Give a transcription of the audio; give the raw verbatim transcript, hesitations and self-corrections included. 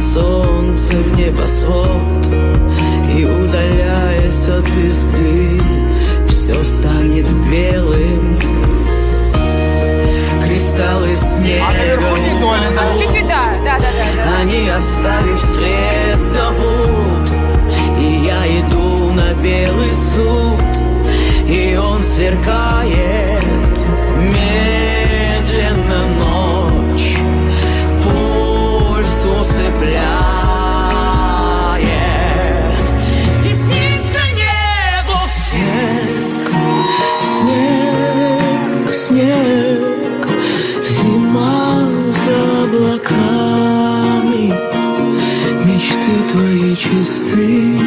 солнце в небосвод, и, удаляясь от звезды, все станет белым. Кристаллы снега, а наверху не Долина. Чуть-чуть, да, да, да, да. они, оставив след, зовут. И я иду на белый суд, и он сверкает медленно, ночь пульс усыпляет. И снится небу снег, снег, снег, зима за облаками, мечты твои чисты.